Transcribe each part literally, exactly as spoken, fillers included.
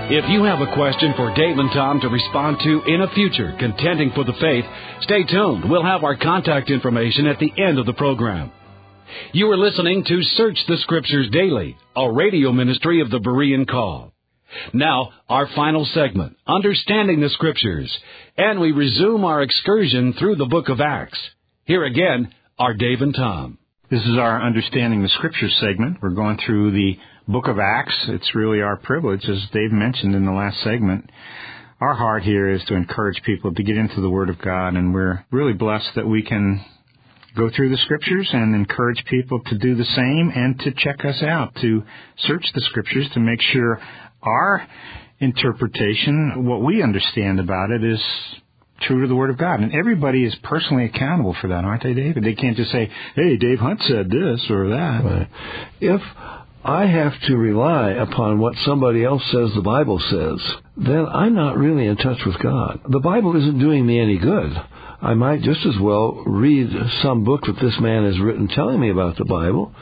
If you have a question for Dave and Tom to respond to in a future Contending for the Faith, stay tuned. We'll have our contact information at the end of the program. You are listening to Search the Scriptures Daily, a radio ministry of the Berean Call. Now, our final segment, Understanding the Scriptures, and we resume our excursion through the book of Acts. Here again are Dave and Tom. This is our Understanding the Scriptures segment. We're going through the book of Acts. It's really our privilege, as Dave mentioned in the last segment. Our heart here is to encourage people to get into the Word of God, and we're really blessed that we can go through the Scriptures and encourage people to do the same and to check us out, to search the Scriptures to make sure our interpretation, what we understand about it, is true to the Word of God. And everybody is personally accountable for that, aren't they, David? They can't just say, hey, Dave Hunt said this or that. Right. If I have to rely upon what somebody else says the Bible says, then I'm not really in touch with God. The Bible isn't doing me any good. I might just as well read some book that this man has written telling me about the Bible.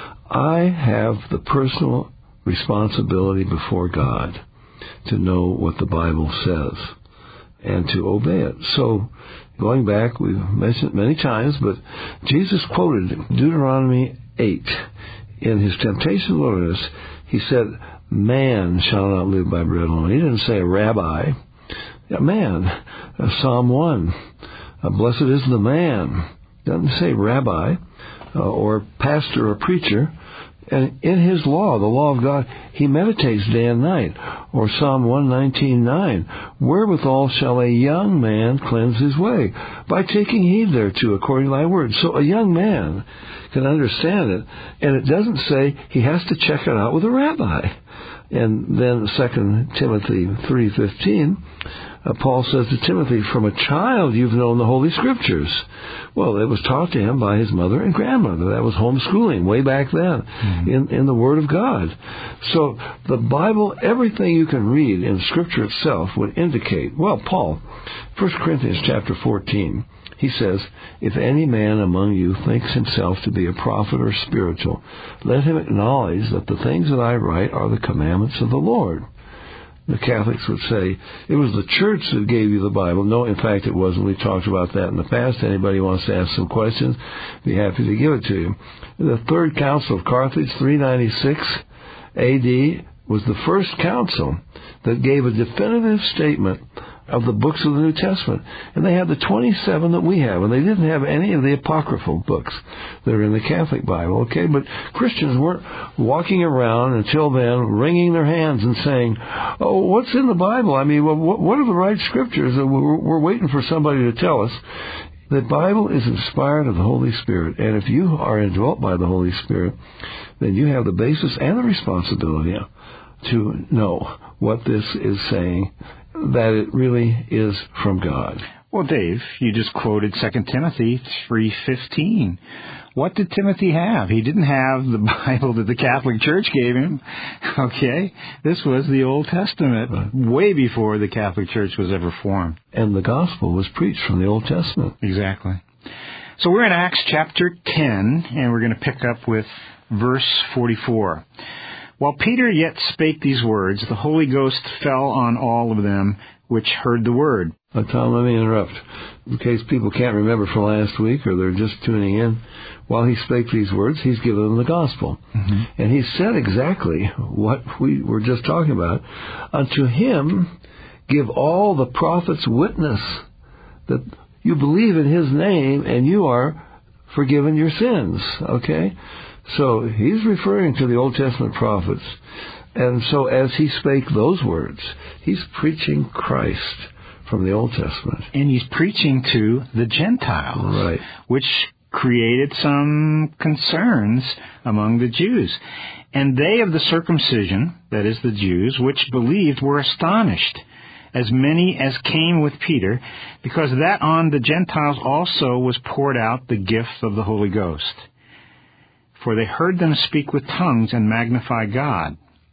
I have the personal responsibility before God to know what the Bible says and to obey it. So, going back, we've mentioned it many times, but Jesus quoted Deuteronomy eight. In his temptation in the wilderness, he said, man shall not live by bread alone. He didn't say a rabbi. A man. Uh, Psalm one. Uh, Blessed is the man. Doesn't say rabbi uh, or pastor or preacher. And in his law, the law of God, he meditates day and night. Or Psalm one nineteen nine, wherewithal shall a young man cleanse his way? By taking heed thereto, according to thy word. So a young man can understand it. And it doesn't say he has to check it out with a rabbi. And then Second Timothy three fifteen, uh, Paul says to Timothy, from a child you've known the Holy Scriptures. Well, it was taught to him by his mother and grandmother. That was homeschooling way back then mm-hmm. in, in the Word of God. So the Bible, everything you can read in Scripture itself would indicate, well, Paul, First Corinthians chapter fourteen, he says, if any man among you thinks himself to be a prophet or spiritual, let him acknowledge that the things that I write are the commandments of the Lord. The Catholics would say, it was the church that gave you the Bible. No, in fact, it wasn't. We've talked about that in the past. Anybody wants to ask some questions, be happy to give it to you. The Third Council of Carthage, three ninety-six A D, was the first council that gave a definitive statement of the books of the New Testament. And they had the twenty-seven that we have, and they didn't have any of the apocryphal books that are in the Catholic Bible, okay? But Christians weren't walking around until then wringing their hands and saying, oh, what's in the Bible? I mean, what are the right scriptures? We're waiting for somebody to tell us. The Bible is inspired of the Holy Spirit, and if you are indwelt by the Holy Spirit, then you have the basis and the responsibility to know what this is saying, that it really is from God. Well, Dave, you just quoted Second Timothy three fifteen. What did Timothy have? He didn't have the Bible that the Catholic Church gave him. Okay? This was the Old Testament, right, way before the Catholic Church was ever formed. And the gospel was preached from the Old Testament. Exactly. So we're in Acts chapter ten, and we're going to pick up with verse forty-four. While Peter yet spake these words, the Holy Ghost fell on all of them which heard the word. Uh, Tom, let me interrupt. In case people can't remember from last week or they're just tuning in, while he spake these words, he's given them the gospel. Mm-hmm. And he said exactly what we were just talking about. Unto him give all the prophets witness that you believe in his name and you are forgiven your sins. Okay? So he's referring to the Old Testament prophets. And so as he spake those words, he's preaching Christ from the Old Testament. And he's preaching to the Gentiles, right, which created some concerns among the Jews. And they of the circumcision, that is the Jews, which believed were astonished, as many as came with Peter, because that on the Gentiles also was poured out the gift of the Holy Ghost. For they heard them speak with tongues and magnify God.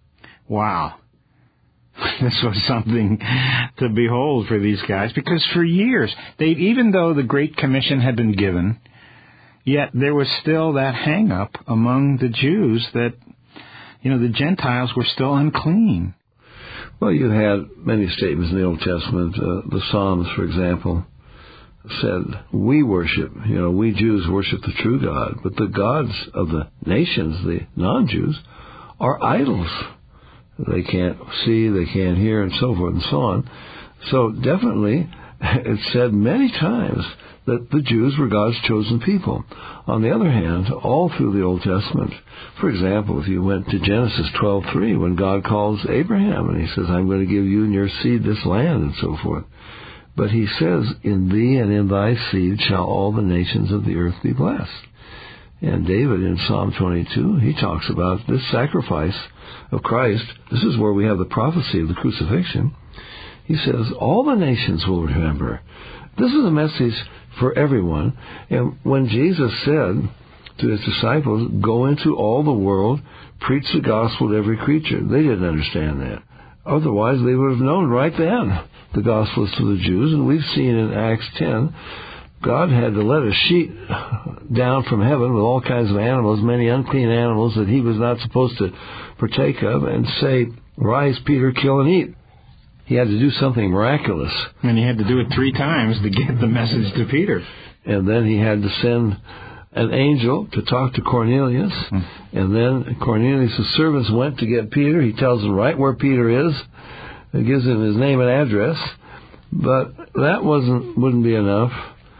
Wow. This was something to behold for these guys, because for years, they, even though the Great Commission had been given, yet there was still that hang-up among the Jews that, you know, the Gentiles were still unclean. Well, you had many statements in the Old Testament. Uh, the Psalms, for example, said, we worship, you know, we Jews worship the true God, but the gods of the nations, the non-Jews, are idols. They can't see, they can't hear, and so forth and so on. So definitely, it's said many times that the Jews were God's chosen people. On the other hand, all through the Old Testament, for example, if you went to Genesis twelve three, when God calls Abraham and he says, I'm going to give you and your seed this land and so forth. But he says, in thee and in thy seed shall all the nations of the earth be blessed. And David in Psalm twenty-two, he talks about this sacrifice of Christ. This is where we have the prophecy of the crucifixion. He says, all the nations will remember. This is a message for everyone. And when Jesus said to his disciples, go into all the world, preach the gospel to every creature, they didn't understand that. Otherwise, they would have known right then the gospel is to the Jews. And we've seen in Acts ten, God had to let a sheet down from heaven with all kinds of animals, many unclean animals that he was not supposed to partake of, and say, rise, Peter, kill and eat. He had to do something miraculous. And he had to do it three times to get the message to Peter. And then he had to send an angel to talk to Cornelius. Hmm. And then Cornelius' servants went to get Peter. He tells them right where Peter is. He gives him his name and address. But that wasn't wouldn't be enough.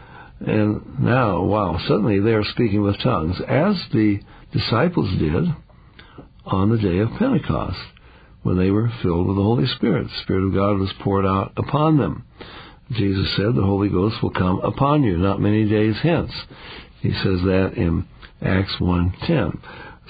And now, wow, suddenly they are speaking with tongues, as the disciples did on the day of Pentecost, when they were filled with the Holy Spirit. The Spirit of God was poured out upon them. Jesus said, the Holy Ghost will come upon you not many days hence. He says that in Acts one ten.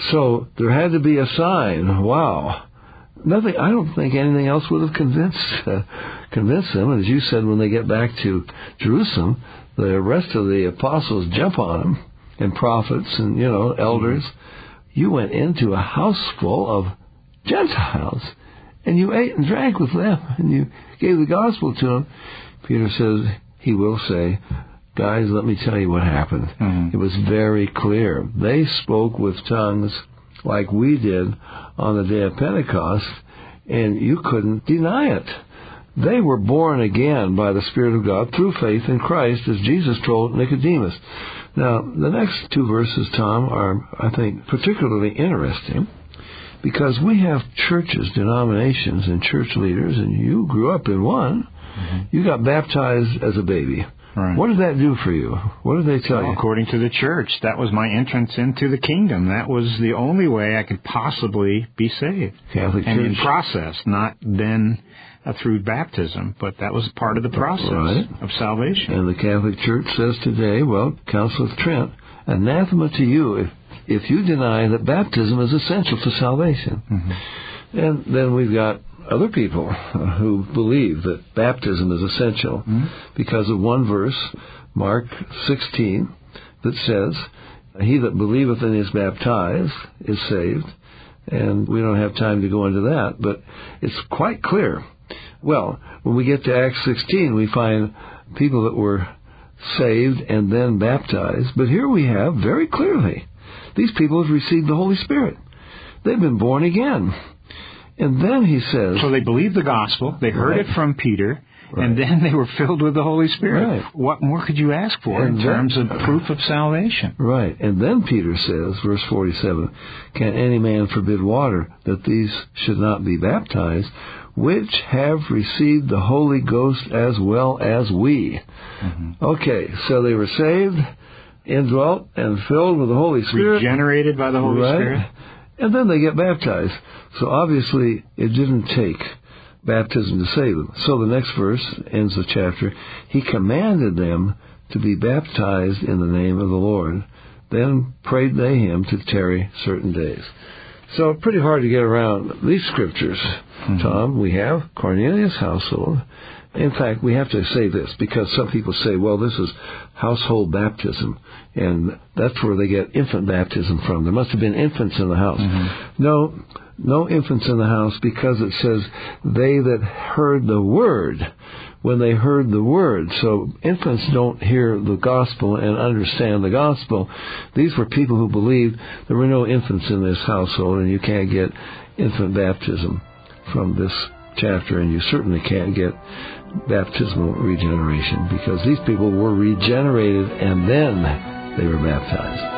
So there had to be a sign. Wow. Nothing. I don't think anything else would have convinced uh, convinced them. And as you said, when they get back to Jerusalem, the rest of the apostles jump on them, and prophets and, you know, elders. Mm-hmm. You went into a house full of Gentiles, and you ate and drank with them, and you gave the gospel to them. Peter says, he will say, guys, let me tell you what happened. Mm-hmm. It was very clear. They spoke with tongues like we did on the day of Pentecost, and you couldn't deny it. They were born again by the Spirit of God through faith in Christ, as Jesus told Nicodemus. Now, the next two verses, Tom, are, I think, particularly interesting, because we have churches, denominations, and church leaders, and you grew up in one. Mm-hmm. You got baptized as a baby. Right. What did that do for you? What did they tell well, you? According to the church, that was my entrance into the kingdom. That was the only way I could possibly be saved. Catholic and Church. in process, not then uh, through baptism, but that was part of the process right. of salvation. And the Catholic Church says today, well, Council of Trent, anathema to you if, if you deny that baptism is essential to salvation. Mm-hmm. And then we've got other people who believe that baptism is essential mm-hmm. because of one verse, Mark sixteen, that says, he that believeth and is baptized is saved. And we don't have time to go into that, but it's quite clear. Well, when we get to Acts sixteen, we find people that were saved and then baptized. But here we have, very clearly, these people have received the Holy Spirit. They've been born again. And then he says... So they believed the gospel, they heard right. it from Peter, right. and then they were filled with the Holy Spirit. Right. What more could you ask for and in terms then, of proof of salvation? Right. And then Peter says, verse forty-seven, can any man forbid water that these should not be baptized, which have received the Holy Ghost as well as we? Mm-hmm. Okay, so they were saved, indwelt, and filled with the Holy Spirit. Regenerated by the Holy right. Spirit. And then they get baptized. So obviously it didn't take baptism to save them. So the next verse ends the chapter. He commanded them to be baptized in the name of the Lord. Then prayed they him to tarry certain days. So pretty hard to get around these scriptures, mm-hmm. Tom. We have Cornelius' household. In fact, we have to say this, because some people say, well, this is household baptism, and that's where they get infant baptism from. There must have been infants in the house. Mm-hmm. No, no infants in the house, because it says, they that heard the word, when they heard the word. So infants don't hear the gospel and understand the gospel. These were people who believed. There were no infants in this household, and you can't get infant baptism from this chapter, and you certainly can't get baptismal regeneration, because these people were regenerated and then they were baptized.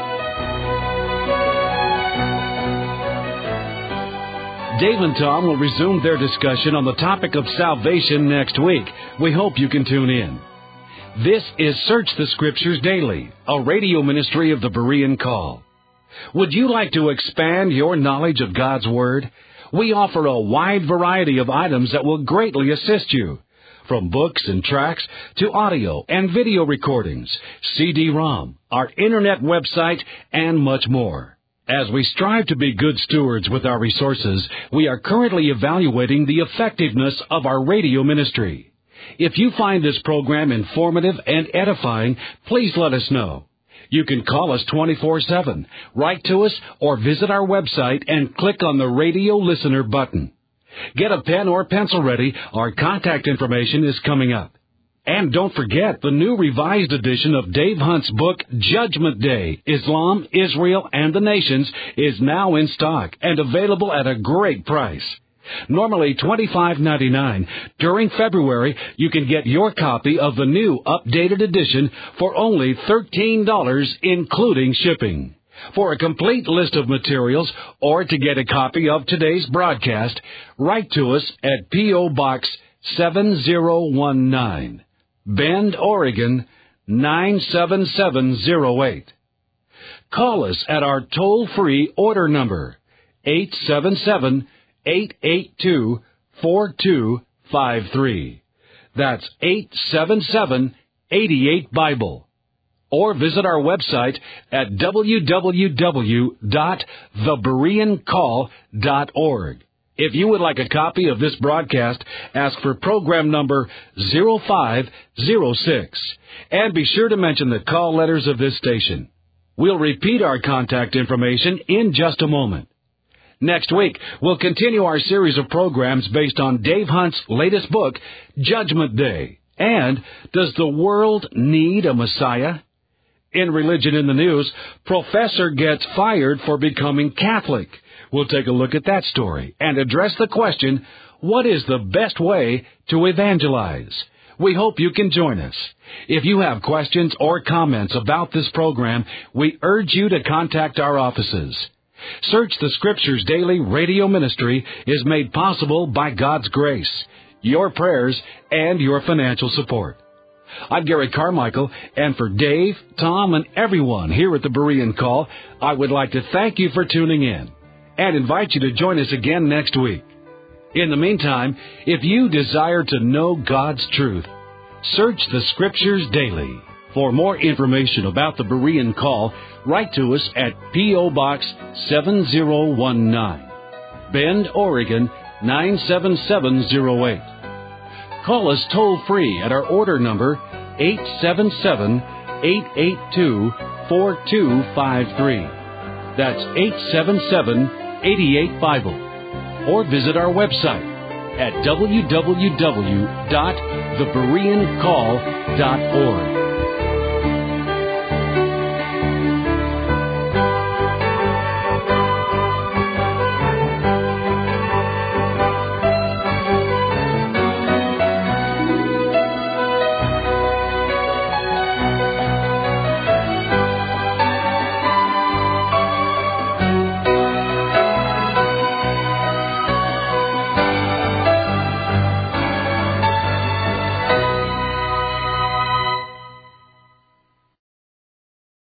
Dave and Tom will resume their discussion on the topic of salvation next week. We hope you can tune in. This is Search the Scriptures Daily, a radio ministry of the Berean Call. Would you like to expand your knowledge of God's Word? We offer a wide variety of items that will greatly assist you, from books and tracts to audio and video recordings, C D ROM, our internet website, and much more. As we strive to be good stewards with our resources, we are currently evaluating the effectiveness of our radio ministry. If you find this program informative and edifying, please let us know. You can call us twenty-four seven, write to us, or visit our website and click on the radio listener button. Get a pen or pencil ready. Our contact information is coming up. And don't forget, the new revised edition of Dave Hunt's book, Judgment Day, Islam, Israel, and the Nations, is now in stock and available at a great price. Normally twenty-five ninety-nine. During February, you can get your copy of the new updated edition for only thirteen dollars, including shipping. For a complete list of materials or to get a copy of today's broadcast, write to us at P O. Box seven zero one nine, Bend, Oregon nine seven seven zero eight. Call us at our toll-free order number, eight seven seven, eight eight two, four two five three. That's eight seven seven, eight eight, Bible. Or visit our website at w w w dot the berean call dot org. If you would like a copy of this broadcast, ask for program number zero five zero six. And be sure to mention the call letters of this station. We'll repeat our contact information in just a moment. Next week, we'll continue our series of programs based on Dave Hunt's latest book, Judgment Day. And Does the World Need a Messiah? In Religion in the News, professor gets fired for becoming Catholic. We'll take a look at that story and address the question, what is the best way to evangelize? We hope you can join us. If you have questions or comments about this program, we urge you to contact our offices. Search the Scriptures Daily radio ministry is made possible by God's grace, your prayers, and your financial support. I'm Gary Carmichael, and for Dave, Tom, and everyone here at the Berean Call, I would like to thank you for tuning in and invite you to join us again next week. In the meantime, if you desire to know God's truth, search the Scriptures daily. For more information about the Berean Call, write to us at P O. Box seven zero one nine, Bend, Oregon nine seven seven zero eight. Call us toll-free at our order number eight seven seven, eight eight two, four two five three. That's eight seven seven, eight eight, Bible. Or visit our website at w w w dot the berean call dot org.